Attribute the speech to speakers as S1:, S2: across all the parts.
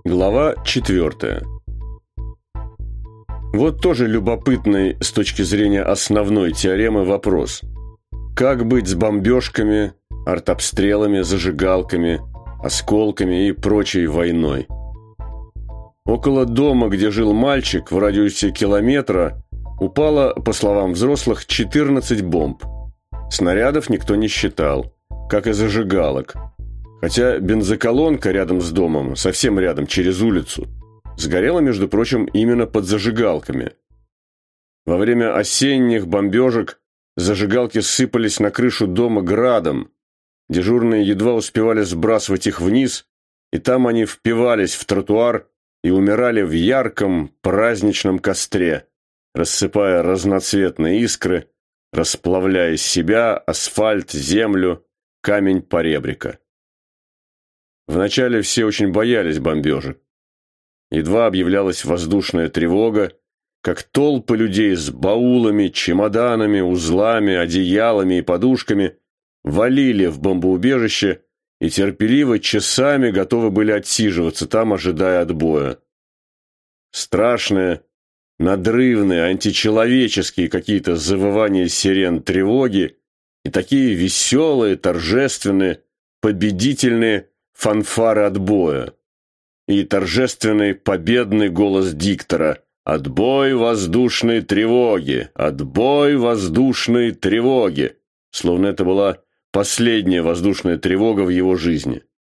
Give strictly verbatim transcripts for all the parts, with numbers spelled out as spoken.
S1: Глава четвертая. Вот тоже любопытный с точки зрения основной теоремы вопрос. Как быть с бомбежками, артобстрелами, зажигалками, осколками и прочей войной? Около дома, где жил мальчик, в радиусе километра, упало, по словам взрослых, четырнадцать бомб. Снарядов никто не считал, как и зажигалок. Хотя бензоколонка рядом с домом, совсем рядом, через улицу, сгорела, между прочим, именно под зажигалками. Во время осенних бомбежек зажигалки сыпались на крышу дома градом. Дежурные едва успевали сбрасывать их вниз, и там они впивались в тротуар и умирали в ярком праздничном костре, рассыпая разноцветные искры, расплавляя из себя асфальт, землю, камень поребрика. Вначале все очень боялись бомбежек. Едва объявлялась воздушная тревога, как толпы людей с баулами, чемоданами, узлами, одеялами и подушками валили в бомбоубежище и терпеливо часами готовы были отсиживаться там, ожидая отбоя. Страшные, надрывные, античеловеческие какие-то завывания сирен тревоги и такие веселые, торжественные, победительные фанфары отбоя. И торжественный победный голос диктора: «Отбой воздушной тревоги! Отбой воздушной тревоги!» Словно это была последняя воздушная тревога в его жизни.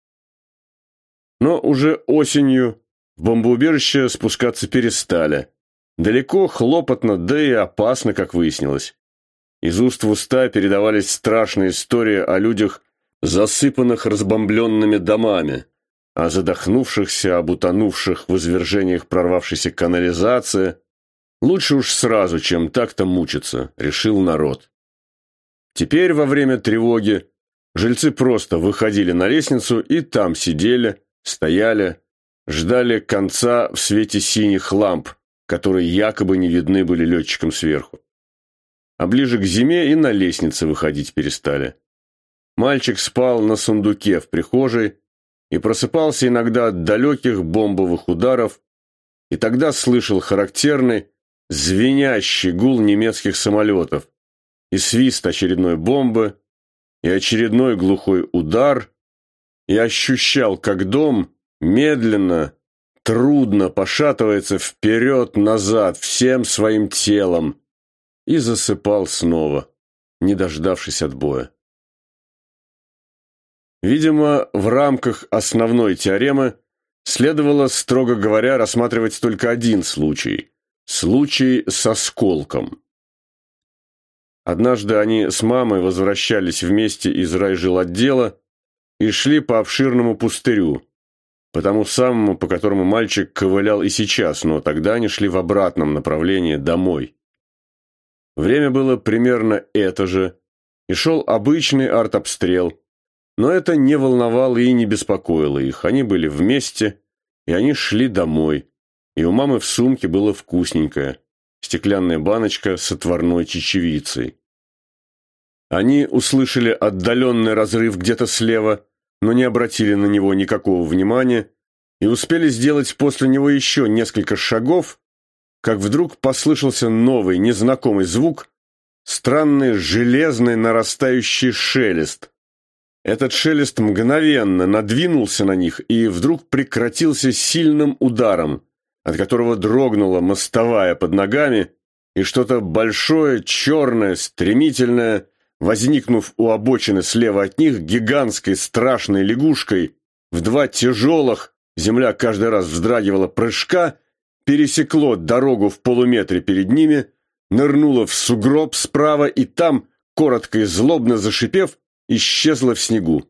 S1: Но уже осенью в бомбоубежище спускаться перестали. Далеко, хлопотно, да и опасно, как выяснилось. Из уст в уста передавались страшные истории о людях, засыпанных разбомбленными домами, о задохнувшихся, об утонувших в извержениях прорвавшейся канализации. Лучше уж сразу, чем так-то мучиться, решил народ. Теперь во время тревоги жильцы просто выходили на лестницу и там сидели, стояли, ждали конца в свете синих ламп, которые якобы не видны были летчикам сверху. А ближе к зиме и на лестнице выходить перестали. Мальчик спал на сундуке в прихожей и просыпался иногда от далеких бомбовых ударов, и тогда слышал характерный, звенящий гул немецких самолетов, и свист очередной бомбы, и очередной глухой удар, и ощущал, как дом медленно, трудно пошатывается вперед-назад всем своим телом, и засыпал снова, не дождавшись отбоя. Видимо, в рамках основной теоремы следовало, строго говоря, рассматривать только один случай – случай с осколком. Однажды они с мамой возвращались вместе из райжилотдела и шли по обширному пустырю, по тому самому, по которому мальчик ковылял и сейчас, но тогда они шли в обратном направлении домой. Время было примерно это же, и шел обычный артобстрел, но это не волновало и не беспокоило их. Они были вместе, и они шли домой, и у мамы в сумке было вкусненькое – стеклянная баночка с отварной чечевицей. Они услышали отдаленный разрыв где-то слева, но не обратили на него никакого внимания и успели сделать после него еще несколько шагов, как вдруг послышался новый, незнакомый звук, странный железный нарастающий шелест. Этот шелест мгновенно надвинулся на них и вдруг прекратился сильным ударом, от которого дрогнула мостовая под ногами, и что-то большое, черное, стремительное, возникнув у обочины слева от них гигантской страшной лягушкой, в два тяжелых, земля каждый раз вздрагивала, прыжка, пересекло дорогу в полуметре перед ними, нырнуло в сугроб справа и там, коротко и злобно зашипев, исчезла в снегу.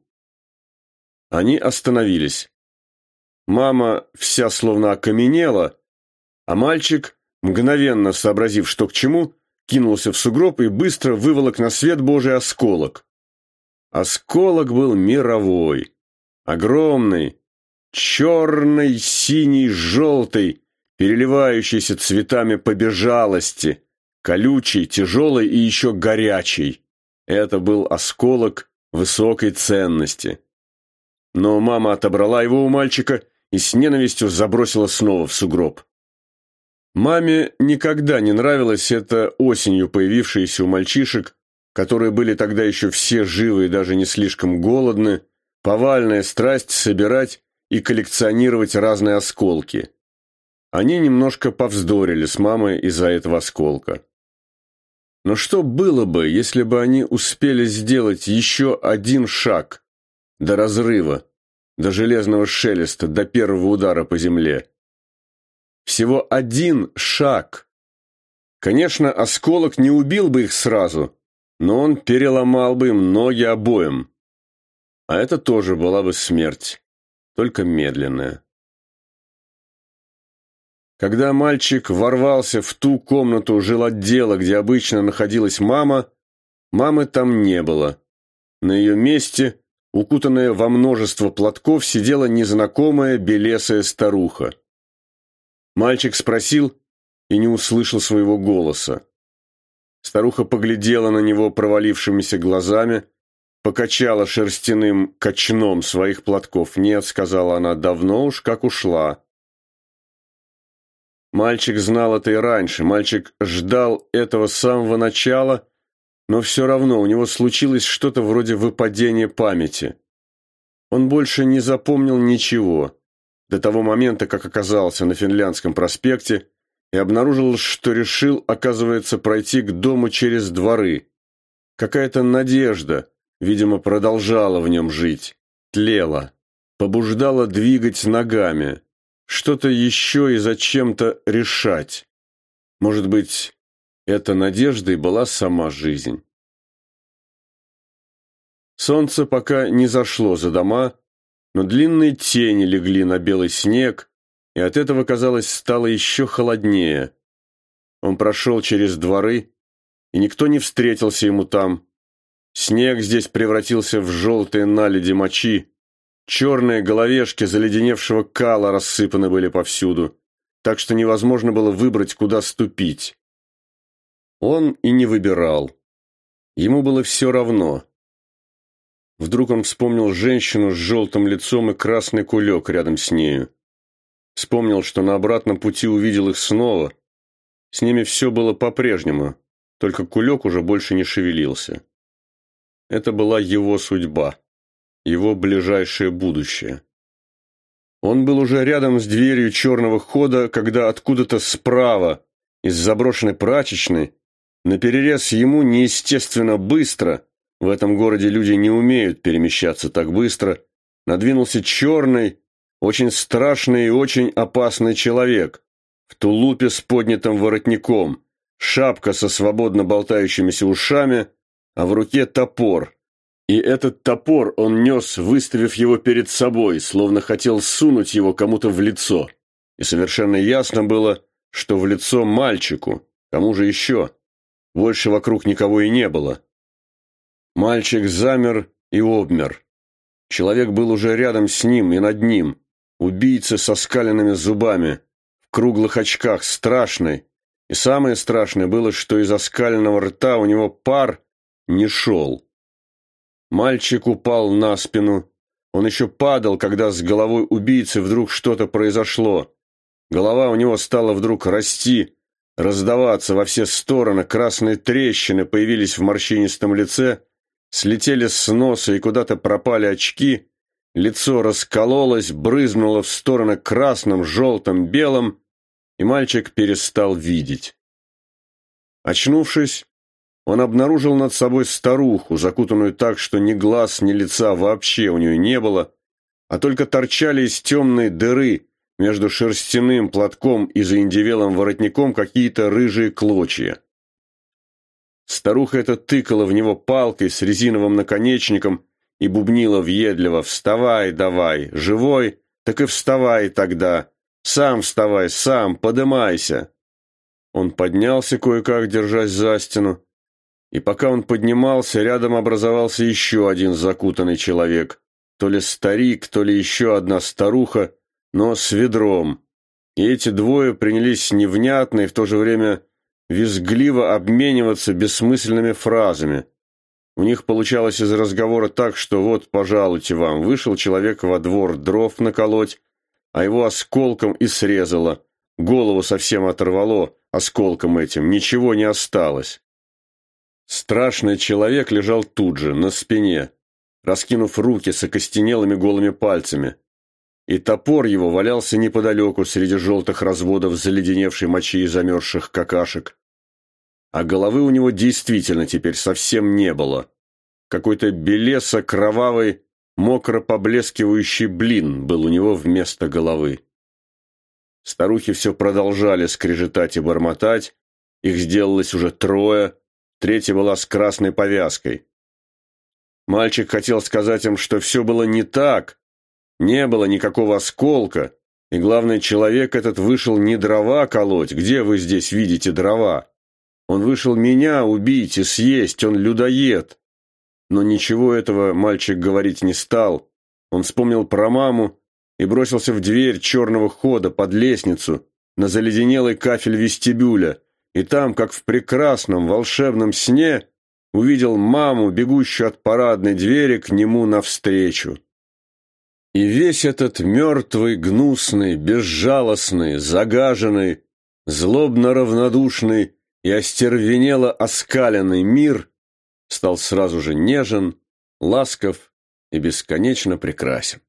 S1: Они остановились. Мама вся словно окаменела, а мальчик, мгновенно сообразив, что к чему, кинулся в сугроб и быстро выволок на свет Божий осколок. Осколок был мировой, огромный, черный, синий, желтый, переливающийся цветами побежалости, колючий, тяжелый и еще горячий. Это был осколок высокой ценности. Но мама отобрала его у мальчика и с ненавистью забросила снова в сугроб. Маме никогда не нравилось это осенью появившееся у мальчишек, которые были тогда еще все живы и даже не слишком голодны, повальная страсть собирать и коллекционировать разные осколки. Они немножко повздорили с мамой из-за этого осколка. Но что было бы, если бы они успели сделать еще один шаг до разрыва, до железного шелеста, до первого удара по земле? Всего один шаг. Конечно, осколок не убил бы их сразу, но он переломал бы им ноги обоим. А это тоже была бы смерть, только медленная. Когда мальчик ворвался в ту комнату жилотдела, где обычно находилась мама, мамы там не было. На ее месте, укутанная во множество платков, сидела незнакомая белесая старуха. Мальчик спросил и не услышал своего голоса. Старуха поглядела на него провалившимися глазами, покачала шерстяным кочном своих платков. «Нет», — сказала она, — «давно уж как ушла». Мальчик знал это и раньше, мальчик ждал этого с самого начала, но все равно у него случилось что-то вроде выпадения памяти. Он больше не запомнил ничего до того момента, как оказался на Финляндском проспекте и обнаружил, что решил, оказывается, пройти к дому через дворы. Какая-то надежда, видимо, продолжала в нем жить, тлела, побуждала двигать ногами, что-то еще и зачем-то решать. Может быть, эта надеждой была сама жизнь. Солнце пока не зашло за дома, но длинные тени легли на белый снег, и от этого, казалось, стало еще холоднее. Он прошел через дворы, и никто не встретился ему там. Снег здесь превратился в желтые наледи мочи, черные головешки заледеневшего кала рассыпаны были повсюду, так что невозможно было выбрать, куда ступить. Он и не выбирал. Ему было все равно. Вдруг он вспомнил женщину с желтым лицом и красный кулек рядом с нею. Вспомнил, что на обратном пути увидел их снова. С ними все было по-прежнему, только кулек уже больше не шевелился. Это была его судьба, его ближайшее будущее. Он был уже рядом с дверью черного хода, когда откуда-то справа, из заброшенной прачечной, наперерез ему неестественно быстро, в этом городе люди не умеют перемещаться так быстро, надвинулся черный, очень страшный и очень опасный человек, в тулупе с поднятым воротником, шапка со свободно болтающимися ушами, а в руке топор. И этот топор он нес, выставив его перед собой, словно хотел сунуть его кому-то в лицо. И совершенно ясно было, что в лицо мальчику, кому же еще. Больше вокруг никого и не было. Мальчик замер и обмер. Человек был уже рядом с ним и над ним. Убийца со скаленными зубами, в круглых очках, страшный. И самое страшное было, что из оскаленного рта у него пар не шел. Мальчик упал на спину. Он еще падал, когда с головой убийцы вдруг что-то произошло. Голова у него стала вдруг расти, раздаваться во все стороны, красные трещины появились в морщинистом лице, слетели с носа и куда-то пропали очки, лицо раскололось, брызнуло в стороны красным, желтым, белым, и мальчик перестал видеть. Очнувшись, он обнаружил над собой старуху, закутанную так, что ни глаз, ни лица вообще у нее не было, а только торчали из темной дыры между шерстяным платком и заиндевелым воротником какие-то рыжие клочья. Старуха эта тыкала в него палкой с резиновым наконечником и бубнила въедливо: «Вставай давай, живой, так и вставай тогда, сам вставай, сам, подымайся». Он поднялся кое-как, держась за стену, и пока он поднимался, рядом образовался еще один закутанный человек, то ли старик, то ли еще одна старуха, но с ведром. И эти двое принялись невнятно и в то же время визгливо обмениваться бессмысленными фразами. У них получалось из разговора так, что вот, пожалуйте вам, вышел человек во двор дров наколоть, а его осколком и срезало. Голову совсем оторвало осколком этим, ничего не осталось. Страшный человек лежал тут же, на спине, раскинув руки с окостенелыми голыми пальцами. И топор его валялся неподалеку среди желтых разводов заледеневшей мочи и замерзших какашек. А головы у него действительно теперь совсем не было. Какой-то белесо-кровавый, мокро поблескивающий блин был у него вместо головы. Старухи все продолжали скрежетать и бормотать, их сделалось уже трое, третья была с красной повязкой. Мальчик хотел сказать им, что все было не так, не было никакого осколка, и, главное, человек этот вышел не дрова колоть, где вы здесь видите дрова? Он вышел меня убить и съесть, он людоед. Но ничего этого мальчик говорить не стал. Он вспомнил про маму и бросился в дверь черного хода под лестницу на заледенелый кафель вестибюля, и там, как в прекрасном волшебном сне, увидел маму, бегущую от парадной двери к нему навстречу. И весь этот мертвый, гнусный, безжалостный, загаженный, злобно равнодушный и остервенело оскаленный мир стал сразу же нежен, ласков и бесконечно прекрасен.